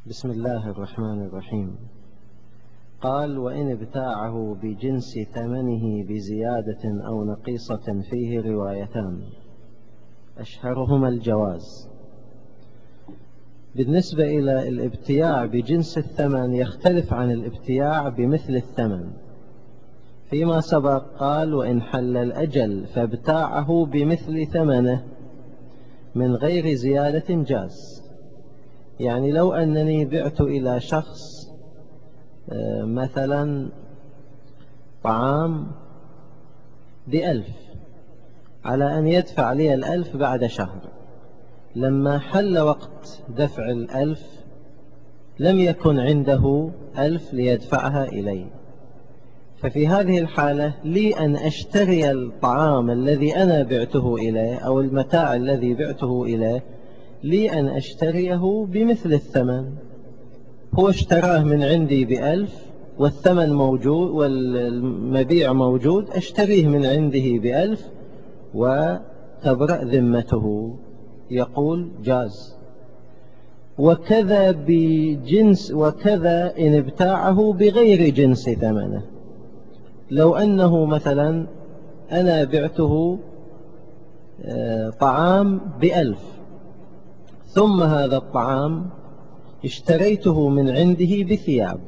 بسم الله الرحمن الرحيم. قال: وإن ابتاعه بجنس ثمنه بزيادة أو نقيصة فيه روايتان، أشهرهما الجواز. بالنسبة إلى الابتياع بجنس الثمن يختلف عن الابتياع بمثل الثمن. فيما سبق قال: وإن حل الأجل فابتاعه بمثل ثمنه من غير زيادة جاز. يعني لو أنني بعت إلى شخص مثلا طعام ب1,000 على أن يدفع لي 1,000 بعد شهر، لما حل وقت دفع 1,000 لم يكن عنده 1,000 ليدفعها إلي، ففي هذه الحالة لي أن أشتري الطعام الذي أنا بعته إليه أو المتاع الذي بعته إليه، لي أن أشتريه بمثل الثمن. هو اشتراه من عندي ب1,000 والثمن موجود والمبيع موجود، أشتريه من عنده ب1,000 وتبرأ ذمته. يقول جاز. وكذا بجنس، وكذا إن ابتاعه بغير جنس ثمنه. لو أنه مثلا أنا بعته طعام ب1,000 ثم هذا الطعام اشتريته من عنده بثياب،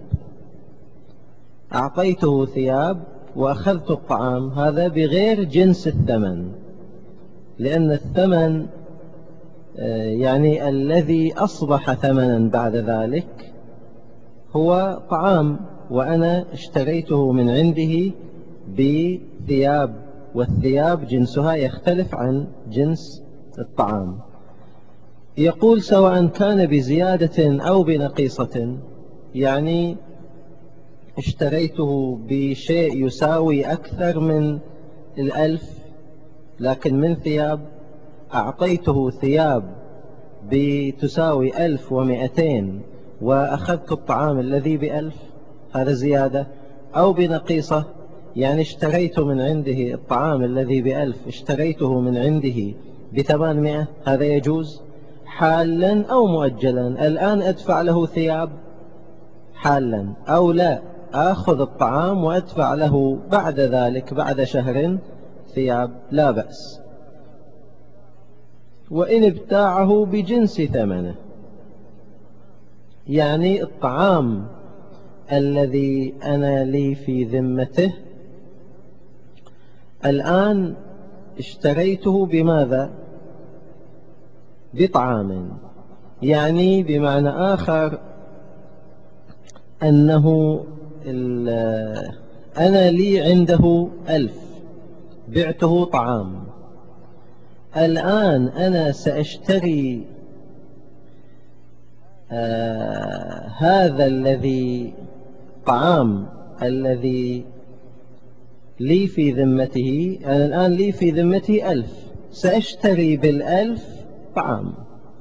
أعطيته ثياب وأخذت الطعام، هذا بغير جنس الثمن، لأن الثمن يعني الذي أصبح ثمنا بعد ذلك هو طعام، وأنا اشتريته من عنده بثياب، والثياب جنسها يختلف عن جنس الطعام. يقول: سواء كان بزيادة أو بنقيصة، يعني اشتريته بشيء يساوي أكثر من 1,000 لكن من ثياب، أعطيته ثياب بتساوي 1,200 وأخذت الطعام الذي ب1,000، هذا زيادة. أو بنقيصة، يعني اشتريت من عنده الطعام الذي ب1,000 اشتريته من عنده ب800، هذا يجوز حالا أو مؤجلا. الآن أدفع له ثياب حالا، أو لا أخذ الطعام وأدفع له بعد ذلك بعد شهر ثياب، لا بأس. وإن ابتاعه بجنس ثمنه، يعني الطعام الذي أنا لي في ذمته الآن اشتريته بماذا؟ بطعام. يعني بمعنى آخر أنه أنا لي عنده 1,000 بعته طعام، الآن أنا سأشتري هذا الذي طعام الذي لي في ذمته. أنا الآن لي في ذمتي 1,000، سأشتري بال1,000 طعام،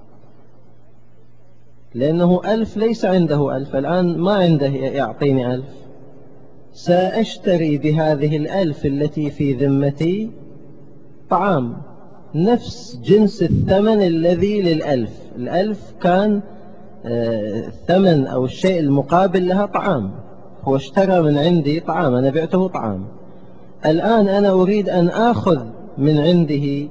لأنه 1,000 ليس عنده 1,000 الآن، ما عنده يعطيني 1,000. سأشتري بهذه 1,000 التي في ذمتي طعام نفس جنس الثمن الذي لل1,000. 1,000 كان الثمن أو الشيء المقابل لها طعام، هو اشترى من عندي طعام، أنا بعته طعام. الآن أنا أريد أن آخذ من عنده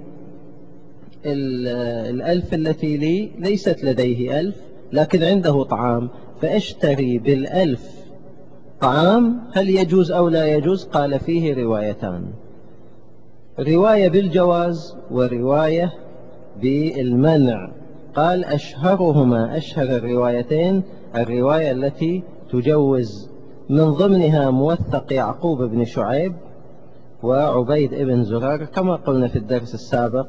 1,000 التي لي، ليست لديه 1,000 لكن عنده طعام، فأشتري بال1,000 طعام. هل يجوز أو لا يجوز؟ قال: فيه روايتان، رواية بالجواز ورواية بالمنع. قال: أشهرهما، أشهر الروايتين الرواية التي تجوز، من ضمنها موثق يعقوب بن شعيب وعبيد بن زرار، كما قلنا في الدرس السابق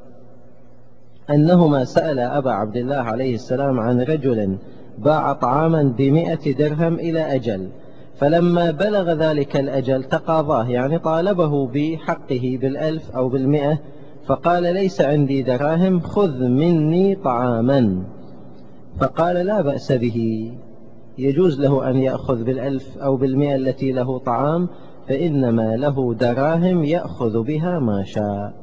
أنهما سأل أبا عبد الله عليه السلام عن رجل باع طعاما ب100 درهم إلى أجل، فلما بلغ ذلك الأجل تقاضاه، يعني طالبه بحقه بال1,000 أو بال100، فقال: ليس عندي دراهم، خذ مني طعاما. فقال: لا بأس به، يجوز له أن يأخذ بال1,000 أو بال100 التي له طعام، فإنما له دراهم يأخذ بها ما شاء.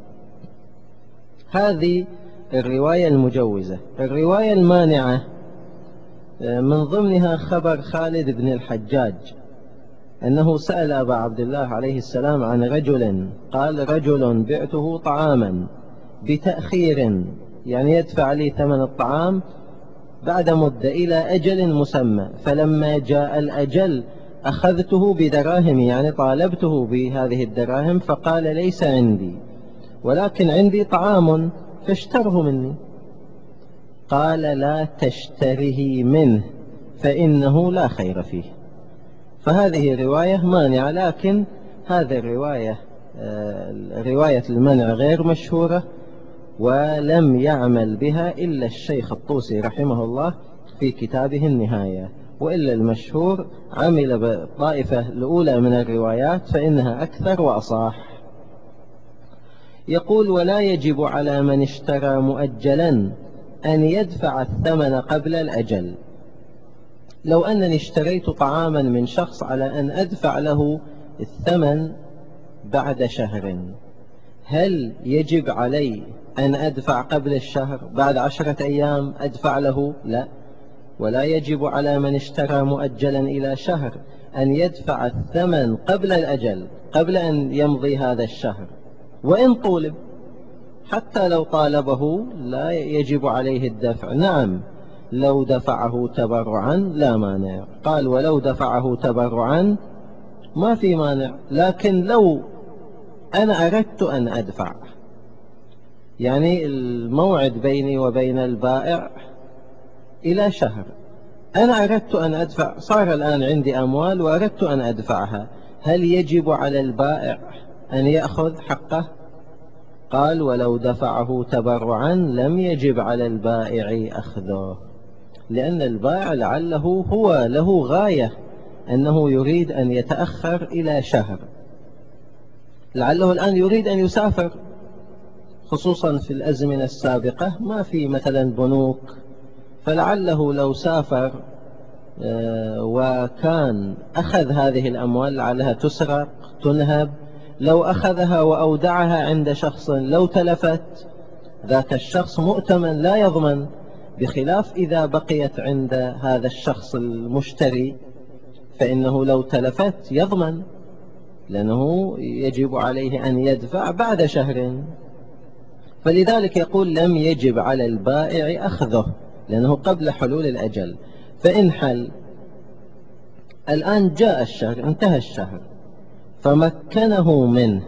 هذه الرواية المجوزة. الرواية المانعة من ضمنها خبر خالد بن الحجاج أنه سأل أبا عبد الله عليه السلام عن رجل، قال: رجل بعته طعاما بتأخير، يعني يدفع لي ثمن الطعام بعد مدة إلى أجل مسمى، فلما جاء الأجل أخذته بدراهم، يعني طالبته بهذه الدراهم، فقال: ليس عندي، ولكن عندي طعام فاشتره مني. قال: لا تشتره منه فإنه لا خير فيه. فهذه رواية مانعة، لكن هذه الرواية رواية المنع غير مشهورة، ولم يعمل بها إلا الشيخ الطوسي رحمه الله في كتابه النهاية، وإلا المشهور عمل بالطائفة الأولى من الروايات فإنها أكثر وأصح. يقول: ولا يجب على من اشترى مؤجلا أن يدفع الثمن قبل الأجل. لو أنني اشتريت طعاما من شخص على أن أدفع له الثمن بعد شهر، هل يجب علي أن أدفع قبل الشهر؟ بعد 10 أيام أدفع له؟ لا، ولا يجب على من اشترى مؤجلا إلى شهر أن يدفع الثمن قبل الأجل، قبل أن يمضي هذا الشهر، وإن طولب. حتى لو طالبه لا يجب عليه الدفع. نعم، لو دفعه تبرعا لا مانع. قال: ولو دفعه تبرعا ما في مانع، لكن لو أنا أردت أن أدفع، يعني الموعد بيني وبين البائع إلى شهر، أنا أردت أن أدفع، صار الآن عندي أموال وأردت أن أدفعها، هل يجب على البائع أن يأخذ حقه؟ قال: ولو دفعه تبرعا لم يجب على البائع أخذه، لأن البائع لعله هو له غاية أنه يريد أن يتأخر إلى شهر، لعله الآن يريد أن يسافر، خصوصا في الأزمنة السابقة ما في مثلا بنوك، فلعله لو سافر وكان أخذ هذه الأموال لعلها تسرق تنهب، لو أخذها وأودعها عند شخص لو تلفت ذاك الشخص مؤتمن لا يضمن، بخلاف إذا بقيت عند هذا الشخص المشتري فإنه لو تلفت يضمن، لأنه يجب عليه أن يدفع بعد شهر. فلذلك يقول: لم يجب على البائع أخذه، لأنه قبل حلول الأجل. فإن حل الآن، جاء الشهر، انتهى الشهر، فمكنه منه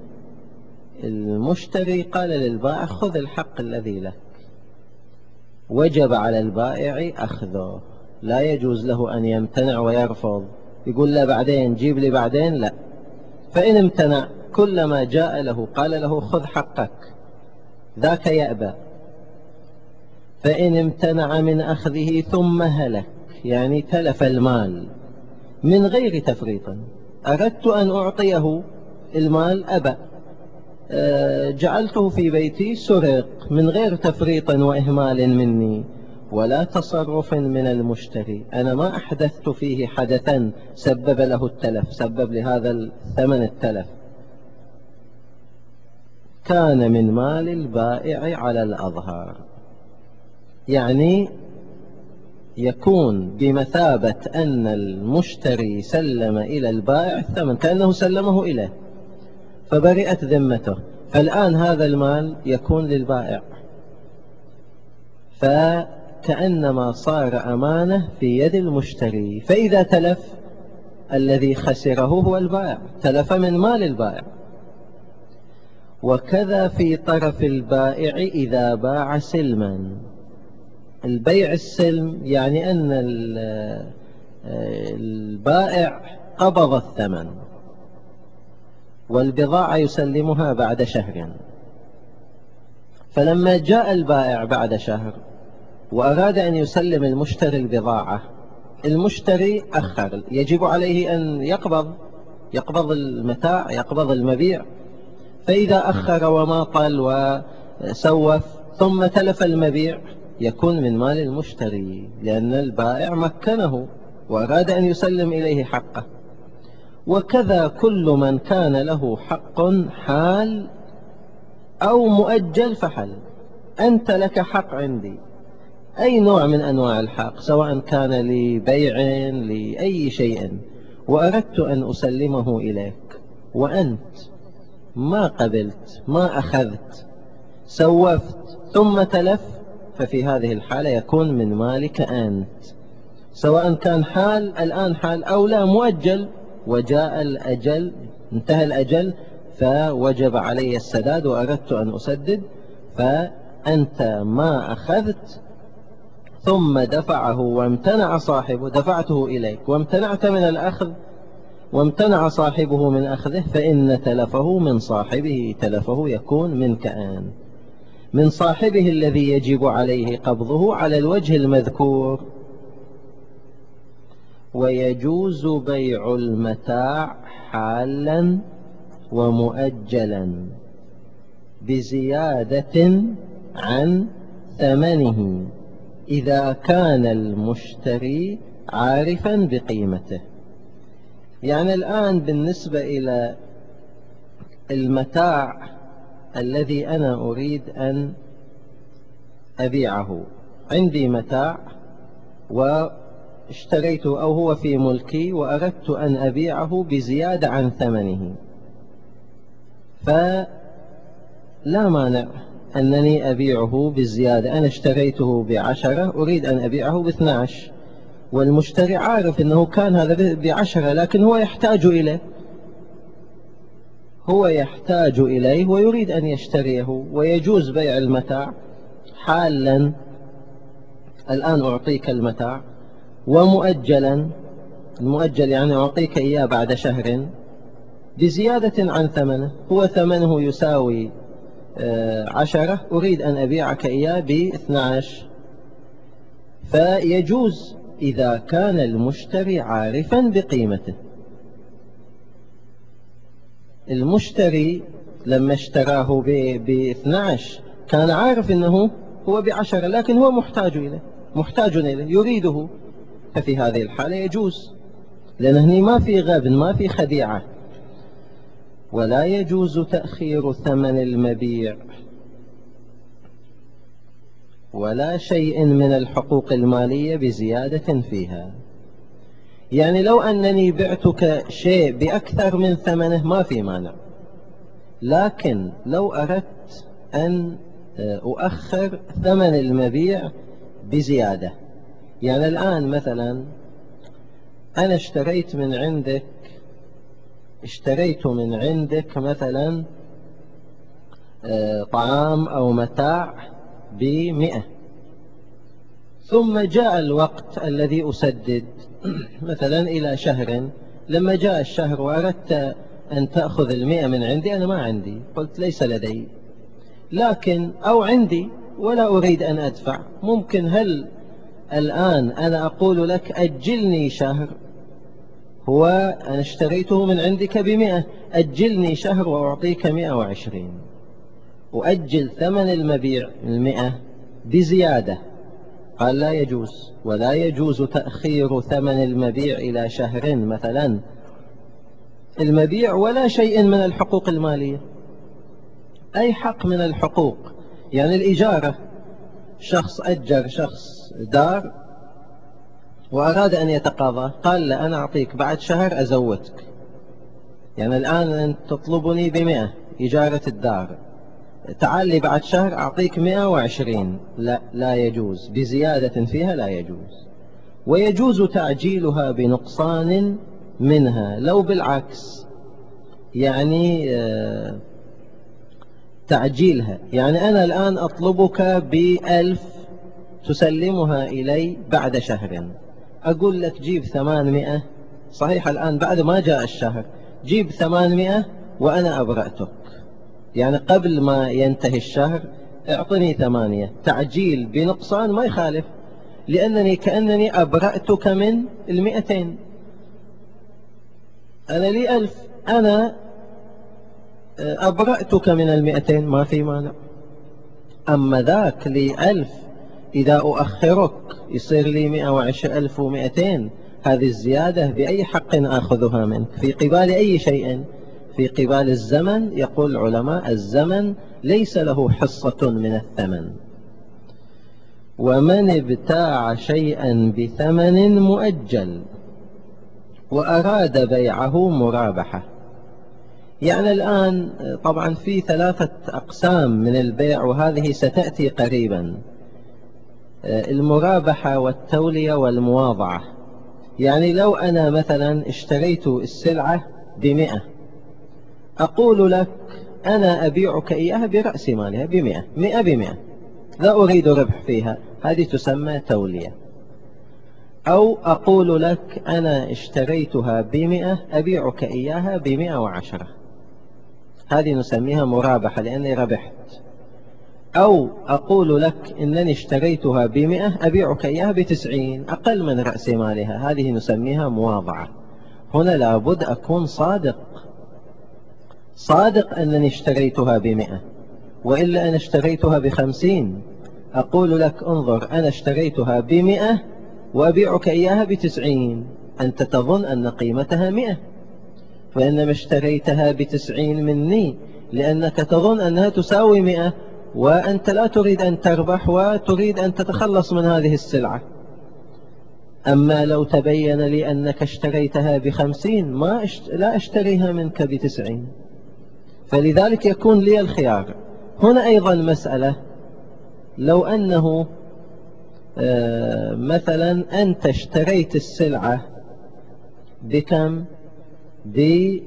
المشتري، قال للبائع: خذ الحق الذي لك، وجب على البائع أخذه، لا يجوز له أن يمتنع ويرفض، يقول: لا بعدين، جيب لي بعدين، لا. فإن امتنع كلما جاء له قال له: خذ حقك، ذاك يأبى. فإن امتنع من أخذه ثم هلك، يعني تلف المال من غير تفريط، أردت أن أعطيه المال أبى، جعلته في بيتي سرق من غير تفريط وإهمال مني ولا تصرف من المشتري، أنا ما أحدثت فيه حدثا سبب له التلف، سبب لهذا الثمن التلف، كان من مال البائع على الأظهر، يعني يكون بمثابة أن المشتري سلم إلى البائع الثمن، كأنه سلمه إليه فبرئت ذمته، فالآن هذا المال يكون للبائع، فكأنما صار أمانة في يد المشتري، فإذا تلف الذي خسره هو البائع، تلف من مال البائع. وكذا في طرف البائع إذا باع سلما. البيع السلم يعني أن البائع قبض الثمن والبضاعة يسلمها بعد شهر، فلما جاء البائع بعد شهر وأراد أن يسلم المشتري البضاعة، المشتري أخر، يجب عليه أن يقبض المتاع، يقبض المبيع، فإذا أخر وماطل وسوف ثم تلف المبيع يكون من مال المشتري، لأن البائع مكنه وأراد أن يسلم إليه حقه. وكذا كل من كان له حق حال أو مؤجل فحل. أنت لك حق عندي، أي نوع من أنواع الحق، سواء كان لبيع لأي شيء، وأردت أن أسلمه إليك وأنت ما قبلت، ما أخذت، سوفت ثم تلف، ففي هذه الحالة يكون من مالك أنت، سواء كان حال الآن حال أو لا مؤجل، وجاء الأجل، انتهى الأجل فوجب علي السداد وأردت أن أسدد، فأنت ما أخذت ثم دفعه وامتنع صاحبه، دفعته إليك وامتنعت من الأخذ وامتنع صاحبه من أخذه، فإن تلفه من صاحبه، تلفه يكون منك أنت، من صاحبه الذي يجب عليه قبضه على الوجه المذكور. ويجوز بيع المتاع حالا ومؤجلا بزيادة عن ثمنه إذا كان المشتري عارفا بقيمته. يعني الآن بالنسبة إلى المتاع الذي أنا أريد أن أبيعه، عندي متاع واشتريته أو هو في ملكي وأردت أن أبيعه بزيادة عن ثمنه، فلا مانع أنني أبيعه بالزيادة. أنا اشتريته ب10 أريد أن أبيعه ب12، والمشتري عارف أنه كان هذا ب10 لكن هو يحتاج إليه، هو يحتاج إليه ويريد أن يشتريه، ويجوز بيع المتاع حالا، الآن أعطيك المتاع، ومؤجلا، المؤجل يعني أعطيك إياه بعد شهر بزيادة عن ثمنه، هو ثمنه يساوي 10، أريد أن أبيعك إياه ب12، فيجوز إذا كان المشتري عارفا بقيمته. المشتري لما اشتراه ب12 كان عارف أنه هو ب10 لكن هو محتاج إليه يريده، ففي هذه الحالة يجوز، لأن هنا ما في غبن، ما في خديعة. ولا يجوز تأخير ثمن المبيع ولا شيء من الحقوق المالية بزيادة فيها. يعني لو أنني بعتك شيء بأكثر من ثمنه ما في مانع، لكن لو أردت أن أؤخر ثمن المبيع بزيادة، يعني الآن مثلا أنا اشتريت من عندك مثلا طعام أو متاع ب100، ثم جاء الوقت الذي أسدد مثلا إلى شهر، لما جاء الشهر وأردت أن تأخذ 100 من عندي، أنا ما عندي، قلت ليس لدي، لكن أو عندي ولا أريد أن أدفع، ممكن هل الآن أنا أقول لك أجلني شهر، هو أنا اشتريته من عندك ب100، أجلني شهر وأعطيك 120، أؤجل ثمن المبيع 100 بزيادة، قال لا يجوز. ولا يجوز تأخير ثمن المبيع إلى شهر مثلا، المبيع ولا شيء من الحقوق المالية، أي حق من الحقوق، يعني الإجارة، شخص أجر شخص دار وأراد أن يتقاضى، قال لا أنا أعطيك بعد شهر أزودك، يعني الآن أنت تطلبني ب100 إجارة الدار، تعال لي بعد شهر أعطيك 120، لا يجوز، بزيادة فيها لا يجوز. ويجوز تعجيلها بنقصان منها لو بالعكس، يعني تعجيلها، يعني أنا الآن أطلبك ب1000 تسلمها إلي بعد شهر، أقول لك جيب 800، صحيح الآن بعد ما جاء الشهر، جيب 800 وأنا أبرأتك، يعني قبل ما ينتهي الشهر اعطني 8، تعجيل بنقصان ما يخالف، لأنني كأنني أبرأتك من 200، أنا لي 1000، أنا أبرأتك من 200 ما في مانع. أما ذاك لي 1000 إذا أؤخرك يصير لي 100,200، هذه الزيادة بأي حق أخذها منك؟ في قبال أي شيء؟ في قبال الزمن. يقول العلماء الزمن ليس له حصة من الثمن. ومن ابتاع شيئا بثمن مؤجل وأراد بيعه مرابحة. يعني الآن طبعا في 3 أقسام من البيع، وهذه ستأتي قريبا: المرابحة والتولية والمواضعة. يعني لو أنا مثلا اشتريت السلعة ب100، أقول لك أنا أبيعك إياها برأس مالها ب100، 100 لا أريد ربح فيها، هذه تسمى تولية. أو أقول لك أنا اشتريتها ب100 أبيعك إياها ب110، هذه نسميها مرابحة لأني ربحت. أو أقول لك إنني اشتريتها ب100 أبيعك إياها ب90 أقل من رأس مالها، هذه نسميها مواضعة. هنا لابد أكون صادق أنني اشتريتها ب100، وإلا أنا اشتريتها ب50 أقول لك انظر أنا اشتريتها ب100 وأبيعك إياها ب90، أنت تظن أن قيمتها 100، فإنما اشتريتها ب90 مني لأنك تظن أنها تساوي 100، وأنت لا تريد أن تربح وتريد أن تتخلص من هذه السلعة. أما لو تبين لي أنك اشتريتها ب50 لا أشتريها منك ب90. فلذلك يكون لي الخيار. هنا أيضا مسألة: لو أنه مثلا أنت اشتريت السلعة بكم؟ ب100،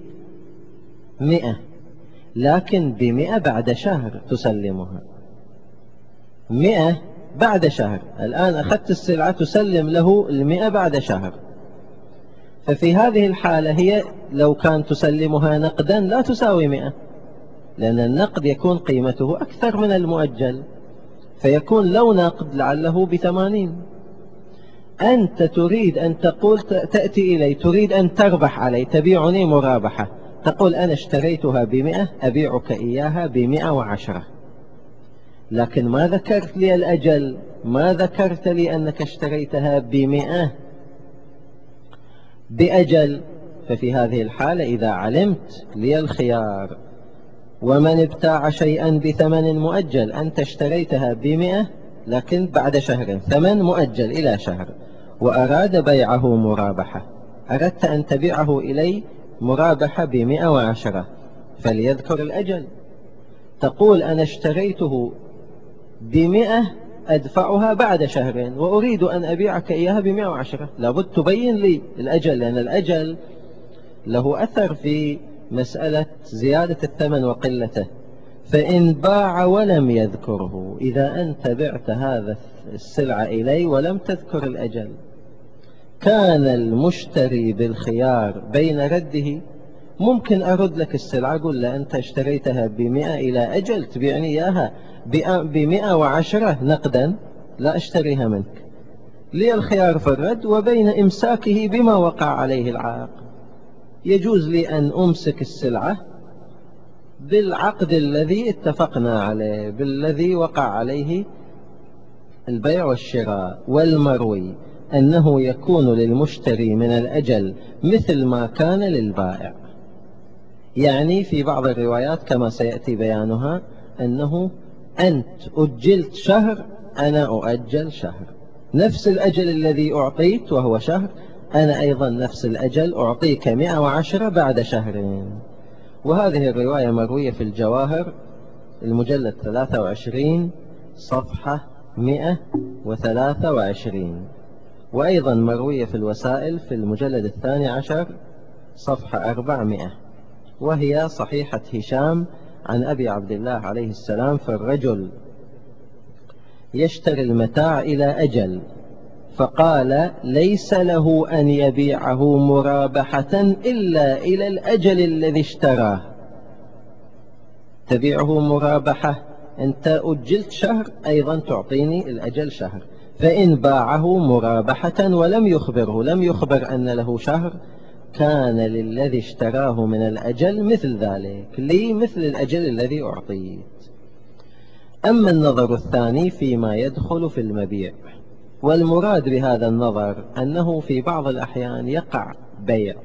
لكن ب100 بعد شهر تسلمها، 100 بعد شهر. الآن أخذت السلعة تسلم له 100 بعد شهر. ففي هذه الحالة هي لو كان تسلمها نقدا لا تساوي 100، لأن النقد يكون قيمته أكثر من المؤجل، فيكون لو نقد لعله ب80. أنت تريد أن تقول، تأتي إلي تريد أن تربح علي، تبيعني مرابحة، تقول أنا اشتريتها ب100 أبيعك إياها ب110، لكن ما ذكرت لي الأجل، ما ذكرت لي أنك اشتريتها ب100 بأجل. ففي هذه الحالة إذا علمت لي الخيار: ومن ابتاع شيئا بثمن مؤجل، أنت اشتريتها ب100 لكن بعد شهر، ثمن مؤجل إلى شهر، وأراد بيعه مرابحة، أردت أن تبيعه إلي مرابحة ب110، فليذكر الأجل. تقول أنا اشتريته ب100 أدفعها بعد شهرين وأريد أن أبيعك إياها ب110، لابد تبين لي الأجل، لأن الأجل له أثر في مسألة زيادة الثمن وقلته. فإن باع ولم يذكره، إذا أنت بعت هذا السلعة إلي ولم تذكر الأجل، كان المشتري بالخيار بين رده. ممكن أرد لك السلعة، أقول له أنت اشتريتها ب100 إلى أجل، تبيعني إياها ب110 نقدا، لا أشتريها منك. لي الخيار في الرد وبين إمساكه بما وقع عليه العقد. يجوز لي أن أمسك السلعة بالعقد الذي اتفقنا عليه، بالذي وقع عليه البيع والشراء. والمروي أنه يكون للمشتري من الأجل مثل ما كان للبائع. يعني في بعض الروايات كما سيأتي بيانها أنه أنت أجلت شهر، أنا أؤجل شهر، نفس الأجل الذي أعطيت وهو شهر، أنا أيضا نفس الأجل أعطيك 110 بعد شهرين. وهذه الرواية مروية في الجواهر المجلد 23 صفحة 123، وأيضا مروية في الوسائل في المجلد 12 صفحة 400، وهي صحيحة هشام عن أبي عبد الله عليه السلام: فالرجل يشتري المتاع إلى أجل، فقال ليس له أن يبيعه مرابحة إلا إلى الأجل الذي اشتراه. تبيعه مرابحة، أنت أجلت شهر، أيضا تعطيني الأجل شهر. فإن باعه مرابحة ولم يخبره، لم يخبر أن له شهر، كان للذي اشتراه من الأجل مثل ذلك، لي مثل الأجل الذي أعطيت. أما النظر الثاني فيما يدخل في المبيع، والمراد بهذا النظر أنه في بعض الأحيان يقع بيع.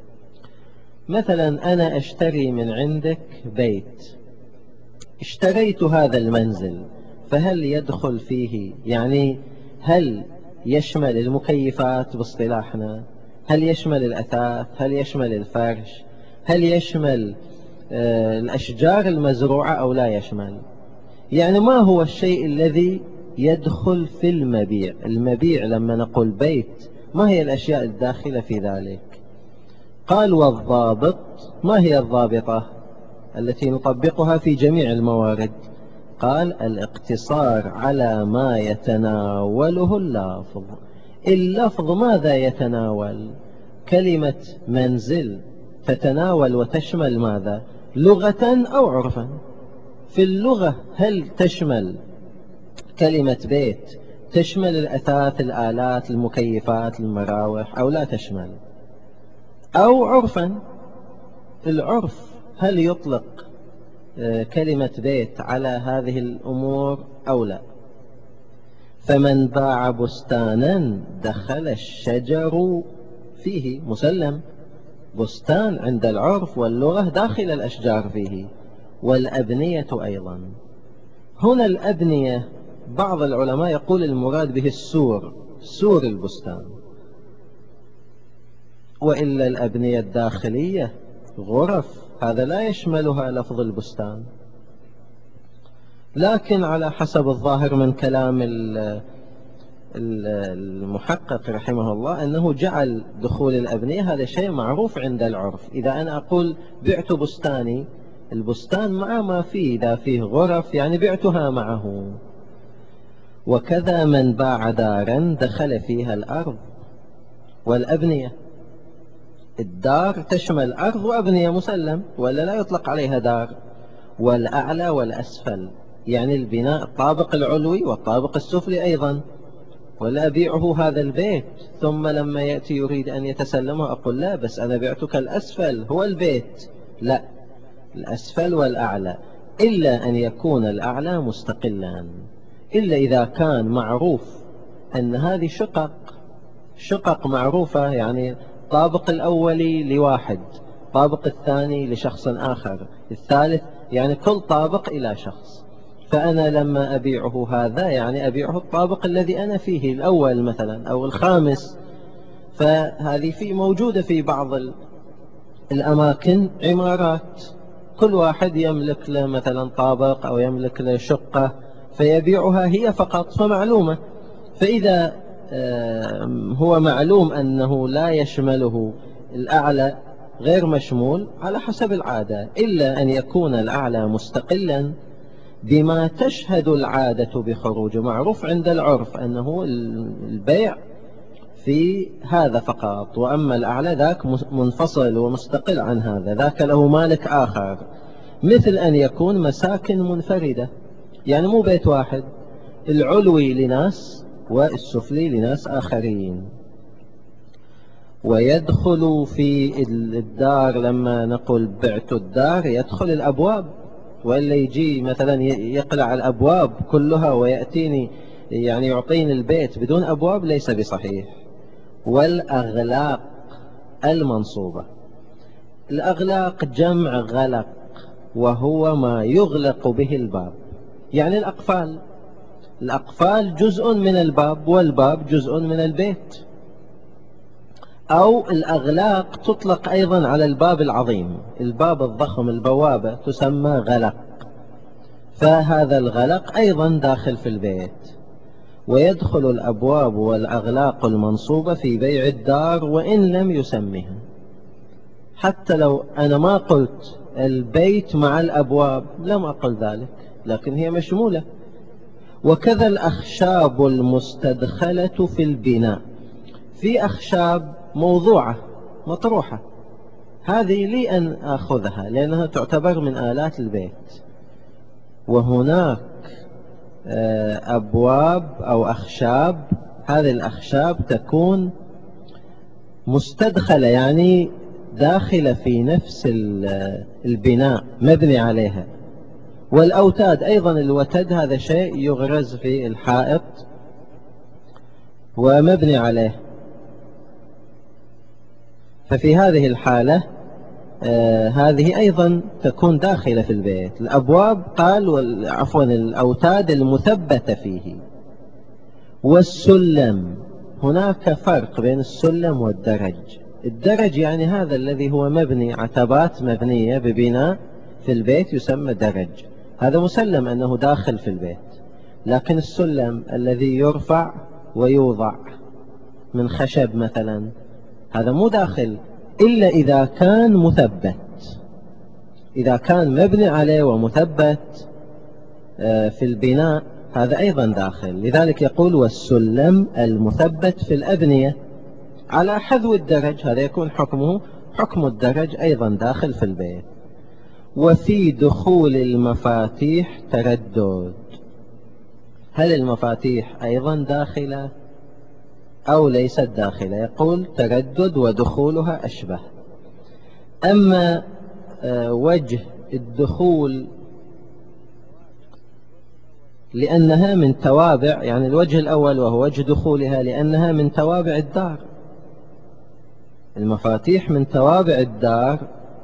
مثلا أنا أشتري من عندك بيت، اشتريت هذا المنزل، فهل يدخل فيه يعني هل يشمل المكيفات باصطلاحنا؟ هل يشمل الأثاث؟ هل يشمل الفرش؟ هل يشمل الأشجار المزروعة أو لا يشمل؟ يعني ما هو الشيء الذي يدخل في المبيع؟ المبيع لما نقول بيت ما هي الأشياء الداخلة في ذلك؟ قال والضابط. ما هي الضابطة التي نطبقها في جميع الموارد؟ قال الاقتصار على ما يتناوله اللفظ. اللفظ ماذا يتناول؟ كلمة منزل تتناول وتشمل ماذا؟ لغة أو عرفا؟ في اللغة هل تشمل كلمة بيت تشمل الأثاث، الآلات، المكيفات، المراوح، أو لا تشمل؟ أو عرفا، العرف هل يطلق كلمة بيت على هذه الأمور أو لا؟ فمن باع بستانا دخل الشجر فيه، مسلم، بستان عند العرف واللغة داخل الأشجار فيه، والأبنية أيضا. هنا الأبنية بعض العلماء يقول المراد به السور، سور البستان، وإلا الأبنية الداخلية غرف هذا لا يشملها لفظ البستان. لكن على حسب الظاهر من كلام المحقق رحمه الله أنه جعل دخول الأبنية هذا شيء معروف عند العرف. إذا أنا أقول بعت بستاني، البستان مع ما فيه، إذا فيه غرف يعني بعتها معه. وكذا من باع دارا دخل فيها الأرض والأبنية. الدار تشمل أرض وأبنية مسلم، ولا لا يطلق عليها دار. والأعلى والأسفل يعني البناء الطابق العلوي والطابق السفلي أيضا. ولا أبيعه هذا البيت ثم لما يأتي يريد أن يتسلمه أقول لا بس أنا بعتك الأسفل هو البيت، لا، الأسفل والأعلى، إلا أن يكون الأعلى مستقلا، إلا إذا كان معروف أن هذه شقق معروفة، يعني الطابق الأولي لواحد، الطابق الثاني لشخص آخر، الثالث، يعني كل طابق إلى شخص. فأنا لما أبيعه هذا يعني أبيعه الطابق الذي أنا فيه، الأول مثلا أو الخامس. فهذه موجودة في بعض الأماكن عمارات، كل واحد يملك له مثلا طابق أو يملك له شقة فيبيعها هي فقط، فمعلومة. فإذا هو معلوم أنه لا يشمله الأعلى، غير مشمول على حسب العادة، إلا أن يكون الأعلى مستقلا بما تشهد العادة بخروجه. معروف عند العرف أنه البيع في هذا فقط، وأما الأعلى ذاك منفصل ومستقل عن هذا، ذاك له مالك آخر. مثل أن يكون مساكن منفردة، يعني مو بيت واحد، العلوي لناس والسفلي لناس آخرين. ويدخل في الدار لما نقول بعت الدار يدخل الأبواب، وإلا يجي مثلا يقلع الأبواب كلها ويأتيني يعني يعطيني البيت بدون أبواب، ليس بصحيح. والأغلاق المنصوبة، الأغلاق جمع غلق، وهو ما يغلق به الباب، يعني الأقفال جزء من الباب، والباب جزء من البيت. أو الأغلاق تطلق أيضا على الباب العظيم، الباب الضخم، البوابة تسمى غلق، فهذا الغلق أيضا داخل في البيت. ويدخل الأبواب والأغلاق المنصوبة في بيع الدار وإن لم يسمها، حتى لو أنا ما قلت البيت مع الأبواب، لم أقل ذلك، لكن هي مشمولة. وكذا الأخشاب المستدخلة في البناء، في أخشاب موضوعة مطروحة، هذه لي أن أخذها لأنها تعتبر من آلات البيت. وهناك أبواب أو أخشاب، هذه الأخشاب تكون مستدخلة يعني داخلة في نفس البناء مبني عليها. والأوتاد أيضا، الوتد هذا شيء يغرز في الحائط ومبني عليه. ففي هذه الحالة هذه أيضا تكون داخلة في البيت. الأبواب قال عفوا الأوتاد المثبتة فيه. والسلم، هناك فرق بين السلم والدرج. الدرج يعني هذا الذي هو مبني، عتبات مبنية ببناء في البيت يسمى درج، هذا مسلم أنه داخل في البيت. لكن السلم الذي يرفع ويوضع من خشب مثلا هذا مو داخل إلا إذا كان مثبت. إذا كان مبني عليه ومثبت في البناء هذا أيضا داخل. لذلك يقول والسلم المثبت في الأبنية على حذو الدرج، هذا يكون حكمه حكم الدرج أيضا داخل في البيت. وفي دخول المفاتيح تردد، هل المفاتيح أيضا داخلة أو ليست داخلة؟ يقول تردد ودخولها أشبه. أما وجه الدخول لأنها من توابع، يعني الوجه الأول وهو وجه دخولها لأنها من توابع الدار، المفاتيح من توابع الدار.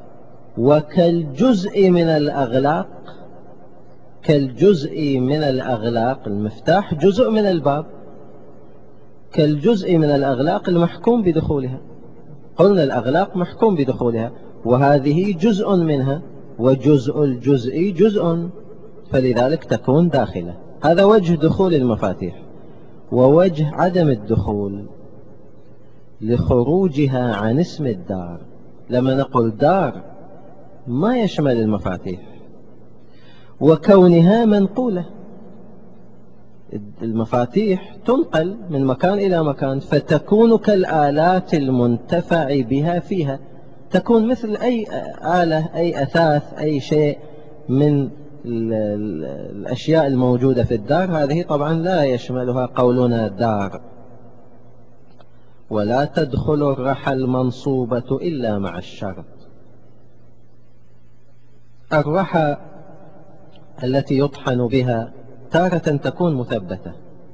وكالجزء من الأغلاق، كالجزء من الأغلاق، المفتاح جزء من الباب، كالجزء من الأغلاق المحكوم بدخولها. قلنا الأغلاق محكوم بدخولها وهذه جزء منها، وجزء الجزء جزء، فلذلك تكون داخلة. هذا وجه دخول المفاتيح. ووجه عدم الدخول لخروجها عن اسم الدار. لما نقول دار ما يشمل المفاتيح، وكونها منقولة، المفاتيح تنقل من مكان إلى مكان، فتكون كالآلات المنتفع بها فيها، تكون مثل أي آلة، أي أثاث، أي شيء من الأشياء الموجودة في الدار. هذه طبعا لا يشملها قولنا دار. ولا تدخل الرحى المنصوبة إلا مع الشرط. الرحى التي يطحن بها تارة تكون مثبتة،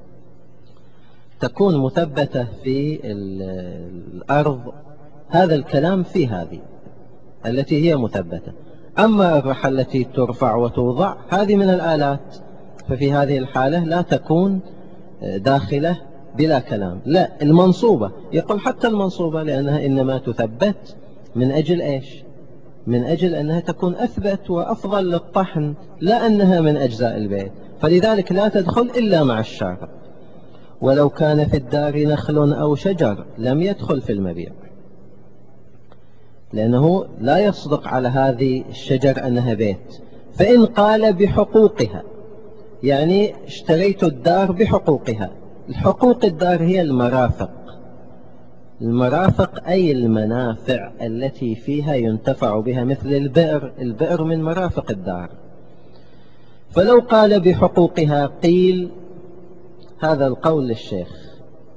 تكون مثبتة في الأرض، هذا الكلام في هذه التي هي مثبتة. أما الرحى التي ترفع وتوضع هذه من الآلات، ففي هذه الحالة لا تكون داخلة بلا كلام. لا، المنصوبة، يقول حتى المنصوبة لأنها إنما تثبت من أجل إيش؟ من أجل أنها تكون أثبت وأفضل للطحن، لا أنها من أجزاء البيت، فلذلك لا تدخل إلا مع الشارع. ولو كان في الدار نخل أو شجر لم يدخل في المبيع، لأنه لا يصدق على هذه الشجر أنها بيت. فإن قال بحقوقها، يعني اشتريت الدار بحقوقها. الحقوق الدار هي المرافق، المرافق أي المنافع التي فيها ينتفع بها، مثل البئر، البئر من مرافق الدار. فلو قال بحقوقها قيل هذا القول للشيخ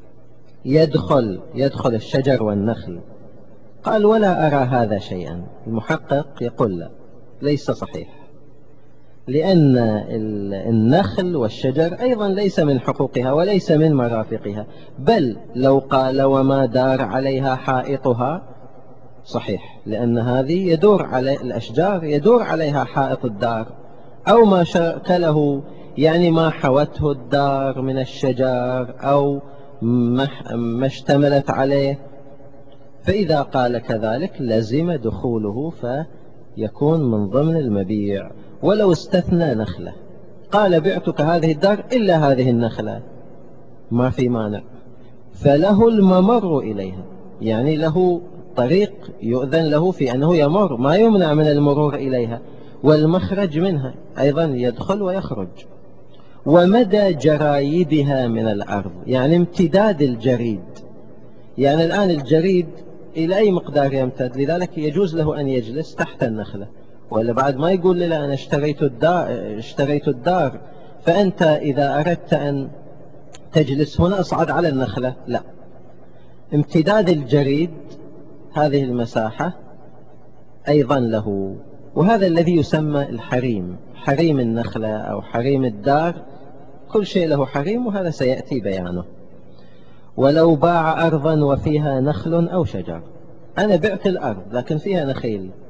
يدخل الشجر والنخل. قال ولا أرى هذا شيئا. المحقق يقول لا، ليس صحيح، لأن النخل والشجر أيضا ليس من حقوقها وليس من مرافقها. بل لو قال وما دار عليها حائطها صحيح، لأن هذه يدور على الأشجار، يدور عليها حائط الدار، أو ما شكله، يعني ما حوته الدار من الشجر أو ما اشتملت عليه. فإذا قال كذلك لزم دخوله فيكون من ضمن المبيع. ولو استثنى نخلة، قال بعتك هذه الدار إلا هذه النخلة، ما في مانع، فله الممر إليها، يعني له طريق يؤذن له في أنه يمر، ما يمنع من المرور إليها، والمخرج منها أيضا يدخل ويخرج. ومدى جرايدها من الأرض، يعني امتداد الجريد، يعني الآن الجريد إلى أي مقدار يمتد، لذلك يجوز له أن يجلس تحت النخلة، ولا بعد ما يقول لي أنا اشتريت الدار، فأنت إذا أردت أن تجلس هنا أصعد على النخلة، لا، امتداد الجريد هذه المساحة أيضا له. وهذا الذي يسمى الحريم، حريم النخلة أو حريم الدار، كل شيء له حريم، وهذا سيأتي بيانه. ولو باع أرضا وفيها نخل أو شجر، أنا بعت الأرض لكن فيها نخيل،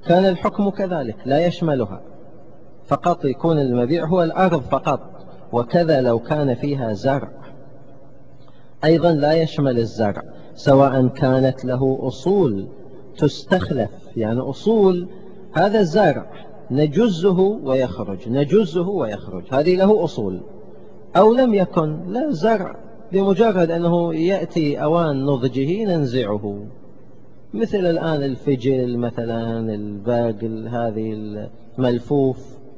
كان الحكم كذلك لا يشملها، فقط يكون المبيع هو الأرض فقط. وكذا لو كان فيها زرع أيضا لا يشمل الزرع، سواء كانت له أصول تستخلف، يعني أصول هذا الزرع نجزه ويخرج، نجزه ويخرج، هذه له أصول، أو لم يكن لا زرع، بمجرد أنه يأتي أوان نضجه ننزعه، مثل الآن الفجل مثلا، الباقل، هذه الملفوف،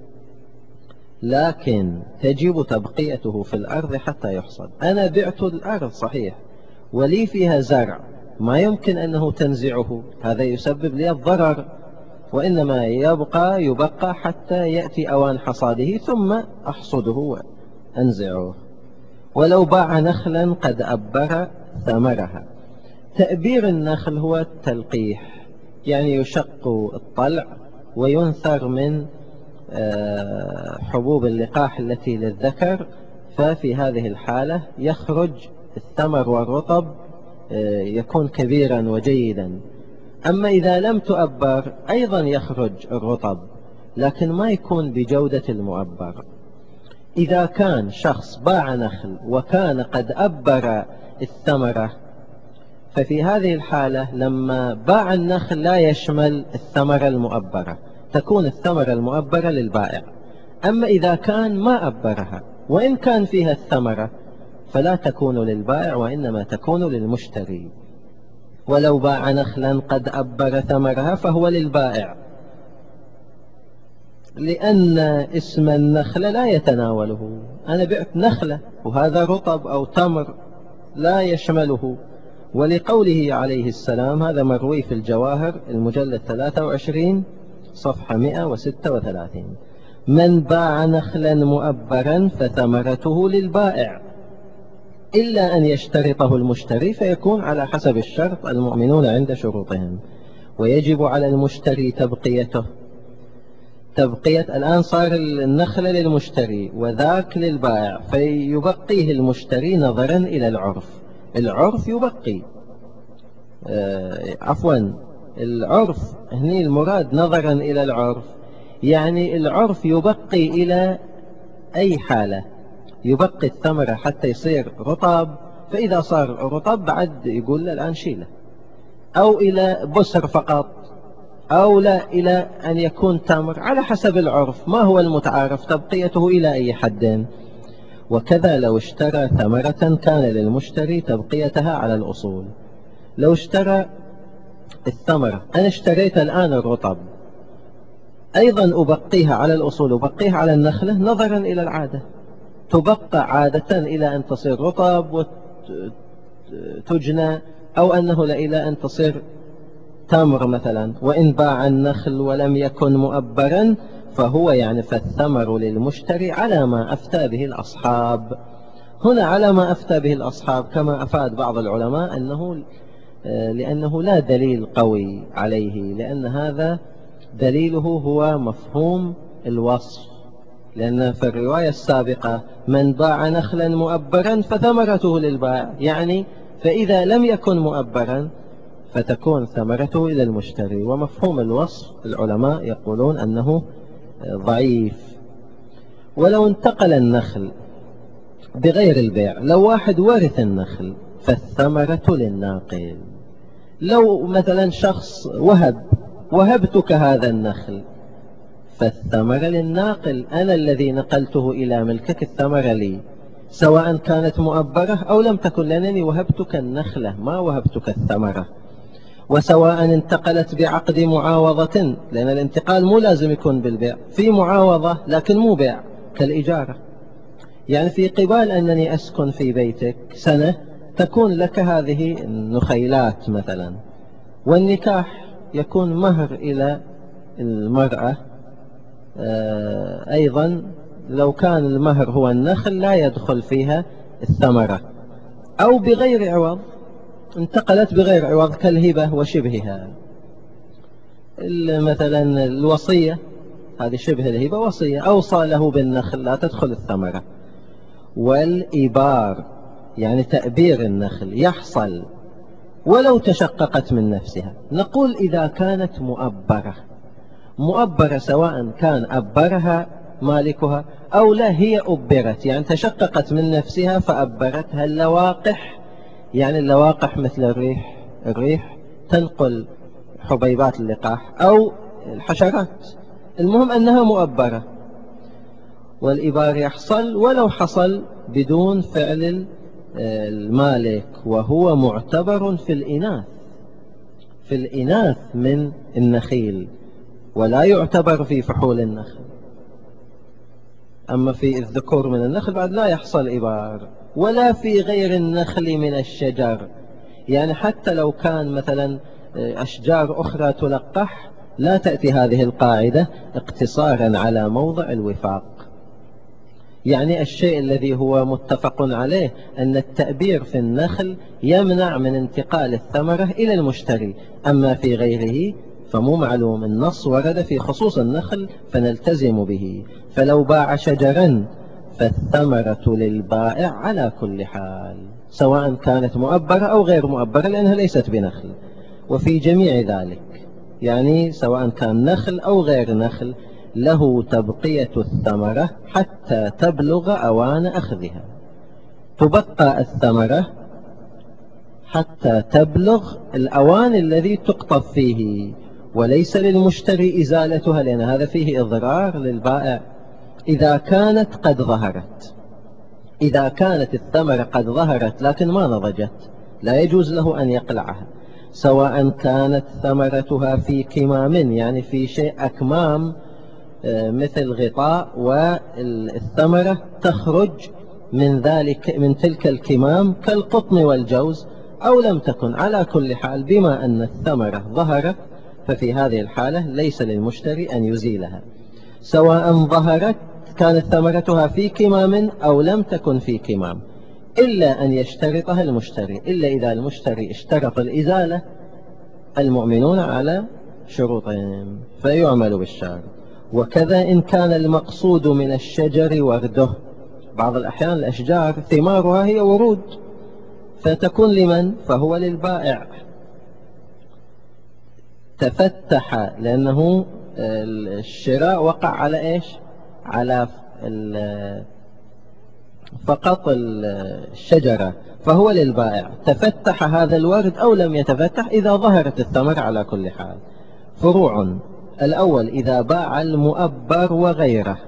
لكن تجب تبقيته في الأرض حتى يحصد. أنا بعت الأرض صحيح ولي فيها زرع، ما يمكن أنه تنزعه، هذا يسبب لي الضرر، وإنما يبقى حتى يأتي أوان حصاده ثم أحصده وأنزعه. ولو باع نخلا قد أبر ثمرها. تأبير النخل هو التلقيح، يعني يشق الطلع وينثر من حبوب اللقاح التي للذكر، ففي هذه الحالة يخرج الثمر والرطب، يكون كبيرا وجيدا. أما إذا لم تؤبر أيضا يخرج الرطب، لكن ما يكون بجودة المؤبر. إذا كان شخص باع نخل وكان قد أبر الثمرة، ففي هذه الحالة لما باع النخل لا يشمل الثمرة المؤبرة، تكون الثمرة المؤبرة للبائع. أما إذا كان ما أبرها وإن كان فيها الثمرة فلا تكون للبائع وإنما تكون للمشتري. ولو باع نخلا قد أبر ثمرها فهو للبائع، لأن اسم النخل لا يتناوله. أنا بعت نخلة وهذا رطب أو تمر لا يشمله. ولقوله عليه السلام، هذا مروي في الجواهر المجلد 23 صفحة 136: من باع نخلا مؤبرا فثمرته للبائع إلا أن يشترطه المشتري، فيكون على حسب الشرط، المؤمنون عند شروطهم. ويجب على المشتري تبقيته. الآن صار النخل للمشتري وذاك للبائع، فيبقيه المشتري نظرا إلى العرف. العرف يبقي، العرف هني المراد نظرا إلى العرف، يعني العرف يبقي إلى أي حالة، يبقي الثمرة حتى يصير رطب، فإذا صار رطب بعد يقول له الآن شيله، أو إلى بسر فقط، أو لا إلى أن يكون تمر، على حسب العرف ما هو المتعارف تبقيته إلى أي حد. وكذا لو اشترى ثمرة كان للمشتري تبقيتها على الأصول. لو اشترى الثمرة، أنا اشتريت الآن الرطب، أيضا أبقيها على الأصول، أبقيها على النخلة نظرا إلى العادة، تبقى عادة إلى أن تصير رطب وتجنى، أو أنه إلى أن تصير تمر مثلا. وإن باع النخل ولم يكن مؤبرا فهو فالثمر للمشتري على ما أفتى به الأصحاب. هنا على ما أفتى به الأصحاب، كما أفاد بعض العلماء لأنه لا دليل قوي عليه، لأن هذا دليله هو مفهوم الوصف، لأن في الرواية السابقة من باع نخلا مؤبرا فثمرته للبائع، فإذا لم يكن مؤبرا فتكون ثمرته إلى المشتري. ومفهوم الوصف العلماء يقولون أنه ضعيف. ولو انتقل النخل بغير البيع، لو واحد ورث النخل فالثمرة للناقل. لو مثلا شخص وهبتك هذا النخل فالثمرة للناقل، أنا الذي نقلته إلى ملكك، الثمرة لي، سواء كانت مؤبرة أو لم تكن، لأنني وهبتك النخلة ما وهبتك الثمرة. وسواء انتقلت بعقد معاوضة، لأن الانتقال مو لازم يكون بالبيع، في معاوضة لكن مو بيع كالإجارة، في قبال أنني أسكن في بيتك سنة تكون لك هذه النخيلات مثلا، والنكاح يكون مهر إلى المرأة. أيضا لو كان المهر هو النخل لا يدخل فيها الثمرة. أو بغير عوض، انتقلت بغير عوض كالهبة وشبهها، مثلا الوصية، هذه شبه الهبة، وصية أوصى له بالنخل لا تدخل الثمرة. والإبار تأبير النخل يحصل ولو تشققت من نفسها. نقول إذا كانت مؤبرة، مؤبرة، سواء كان أبرها مالكها أو لا هي أبرت، يعني تشققت من نفسها فأبرتها اللواقح. يعني اللواقح مثل الريح تنقل حبيبات اللقاح أو الحشرات، المهم أنها مؤبرة. والإبار يحصل ولو حصل بدون فعل المالك، وهو معتبر في الإناث من النخيل، ولا يعتبر في فحول النخل. أما في الذكور من النخل بعد لا يحصل إبار، ولا في غير النخل من الشجر. يعني حتى لو كان مثلا أشجار أخرى تلقح لا تأتي هذه القاعدة اقتصارا على موضع الوفاق. يعني الشيء الذي هو متفق عليه أن التأبير في النخل يمنع من انتقال الثمرة إلى المشتري، أما في غيره فمو معلوم. النص ورد في خصوص النخل فنلتزم به، فلو باع شجرا فالثمرة للبائع على كل حال، سواء كانت مؤبرة أو غير مؤبرة، لأنها ليست بنخل. وفي جميع ذلك يعني سواء كان نخل أو غير نخل له تبقية الثمرة حتى تبلغ أوان أخذها. تبقى الثمرة حتى تبلغ الأوان الذي تقطف فيه، وليس للمشتري إزالتها، لأن هذا فيه إضرار للبائع. إذا كانت قد ظهرت، إذا كانت الثمرة قد ظهرت لكن ما نضجت لا يجوز له أن يقلعها، سواء كانت ثمرتها في كمام، يعني في شيء أكمام مثل غطاء، والثمرة تخرج من تلك الكمام كالقطن والجوز، أو لم تكن. على كل حال بما أن الثمرة ظهرت ففي هذه الحالة ليس للمشتري أن يزيلها، سواء ظهرت كانت ثمرتها في كمام أو لم تكن في كمام، إلا أن يشترطها المشتري. إلا إذا المشتري اشترط الإزالة المؤمنون على شروطهم فيعمل بالشارط. وكذا إن كان المقصود من الشجر ورده. بعض الأحيان الأشجار ثمارها هي ورود فتكون لمن؟ فهو للبائع. تفتح لأنه الشراء وقع على إيش؟ على فقط الشجرة، فهو للبائع. تفتح هذا الورد أو لم يتفتح إذا ظهرت الثمر على كل حال. فروع: الأول إذا باع المؤبر وغيره،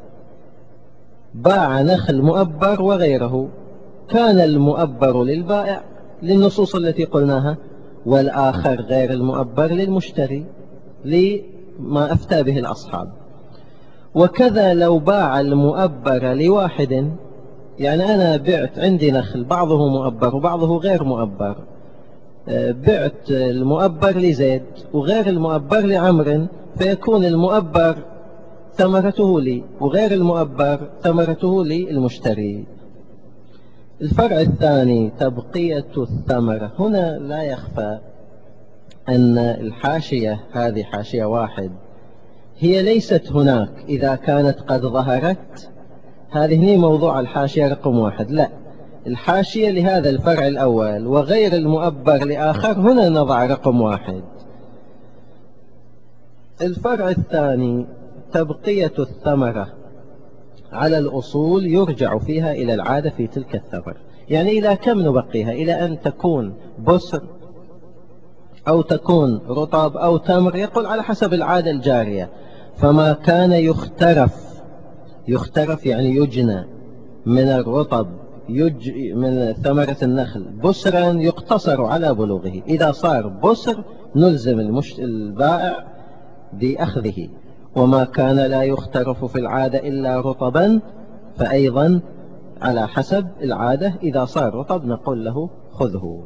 باع نخل مؤبر وغيره، كان المؤبر للبائع للنصوص التي قلناها، والآخر غير المؤبر للمشتري لما أفتى به الأصحاب. وكذا لو باع المؤبر لواحد، يعني أنا بعت عندي نخل بعضه مؤبر وبعضه غير مؤبر، بعت المؤبر لزيد وغير المؤبر لعمر، فيكون المؤبر ثمرته لي وغير المؤبر ثمرته للمشتري. الفرع الثاني تبقية الثمرة. هنا لا يخفى أن الحاشية هذه حاشية واحد، هي ليست هناك إذا كانت قد ظهرت، هذه هي موضوع الحاشية رقم واحد. لا، الحاشية لهذا الفرع الأول وغير المؤبر لآخر، هنا نضع رقم واحد. الفرع الثاني تبقية الثمرة على الأصول، يرجع فيها إلى العادة في تلك الثمرة. يعني إلى كم نبقيها؟ إلى أن تكون بسر أو تكون رطب أو تمر، يقول على حسب العادة الجارية. فما كان يخترف يعني يجنى من الرطب، من ثمرة النخل بسرا يقتصر على بلوغه. إذا صار بسر نلزم البائع بأخذه. وما كان لا يخترف في العادة إلا رطبا، فأيضا على حسب العادة إذا صار رطب نقول له خذه.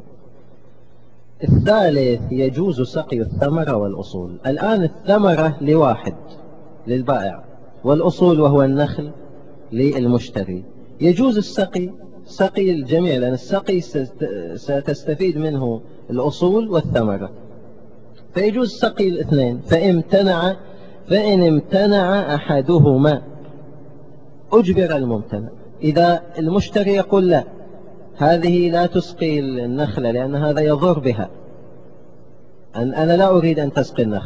الثالث يجوز سقي الثمرة والأصول. الآن الثمرة لواحد للبائع، والأصول وهو النخل للمشتري. يجوز سقي الجميع، لأن السقي ستستفيد منه الأصول والثمرة، فيجوز سقي الاثنين. فإن امتنع أحدهما أجبر الممتنع. إذا المشتري يقول لا، هذه لا تسقي النخلة لأن هذا يضر بها، أنا لا أريد أن تسقي النخلة،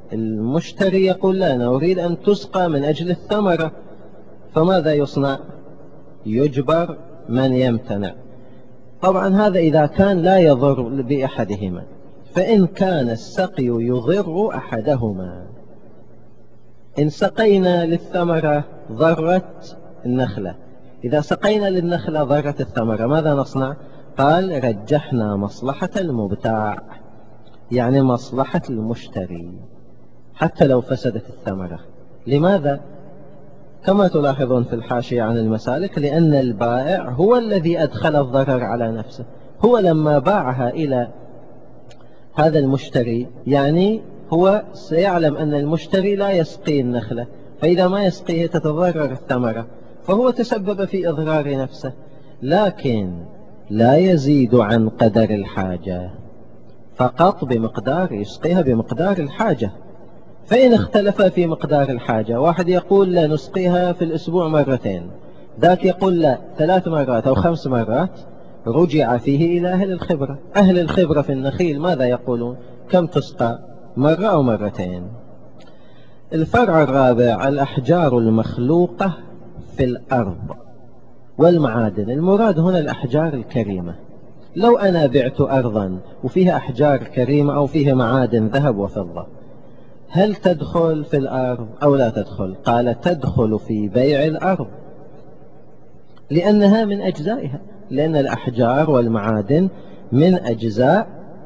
المشتري يقول لا، أنا أريد أن تسقى من أجل الثمرة، فماذا يصنع؟ يجبر من يمتنع. طبعا هذا إذا كان لا يضر بأحدهما. فإن كان السقي يضر أحدهما، إن سقينا للثمرة ضرت النخلة، إذا سقينا للنخلة ضرت الثمرة، ماذا نصنع؟ قال رجحنا مصلحة المبتاع، يعني مصلحة المشتري حتى لو فسدت الثمرة. لماذا؟ كما تلاحظون في الحاشية عن المسالك، لأن البائع هو الذي أدخل الضرر على نفسه. هو لما باعها إلى هذا المشتري، يعني هو سيعلم أن المشتري لا يسقي النخلة، فإذا ما يسقيه تتضرر الثمرة، فهو تسبب في إضرار نفسه. لكن لا يزيد عن قدر الحاجة، فقط بمقدار يسقيها بمقدار الحاجة. فإن اختلف في مقدار الحاجة، واحد يقول لا نسقيها في الأسبوع مرتين، ذاك يقول لا 3 مرات أو 5 مرات، رجع فيه إلى أهل الخبرة. أهل الخبرة في النخيل ماذا يقولون؟ كم تسقى، مرة أو مرتين؟ الفرع الرابع: الأحجار المخلوقة في الأرض والمعادن. المراد هنا الأحجار الكريمة. لو أنا بعت أرضا وفيها أحجار كريمة أو فيها معادن ذهب وفضة، هل تدخل في الأرض أو لا تدخل؟ قال تدخل في بيع الأرض، لأنها من أجزائها، لأن الأحجار والمعادن من أجزاء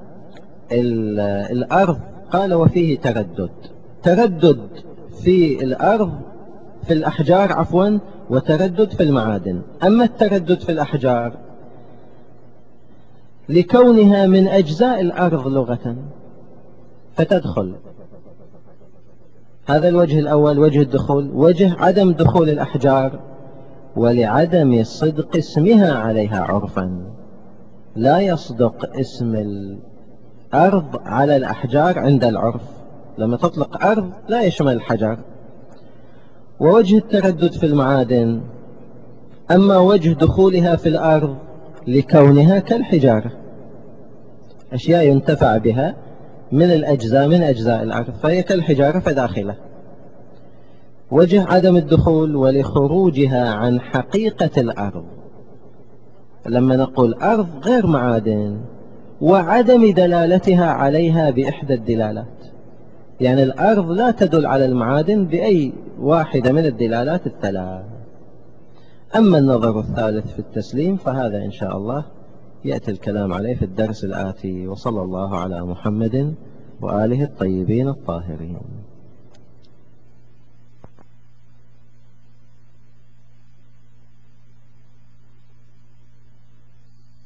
الأرض. قال وفيه تردد في الأرض، في الأحجار عفوا، وتردد في المعادن. أما التردد في الأحجار لكونها من أجزاء الأرض لغة فتدخل. هذا الوجه الأول، وجه الدخول. وجه عدم دخول الأحجار: ولعدم صدق اسمها عليها عرفا، لا يصدق اسم الأرض على الأحجار عند العرف، لما تطلق أرض لا يشمل الحجر. ووجه التردد في المعادن: أما وجه دخولها في الأرض لكونها كالحجارة، أشياء ينتفع بها من الأجزاء، من أجزاء الأرض، فهي كالحجارة فداخلة. وجه عدم الدخول: ولخروجها عن حقيقة الأرض. لما نقول أرض غير معادن، وعدم دلالتها عليها بإحدى الدلالات، يعني الأرض لا تدل على المعادن بأي واحدة من الدلالات الثلاث. أما النظر الثالث في التسليم فهذا إن شاء الله يأتي الكلام عليه في الدرس الآتي. وصلى الله على محمد وآله الطيبين الطاهرين.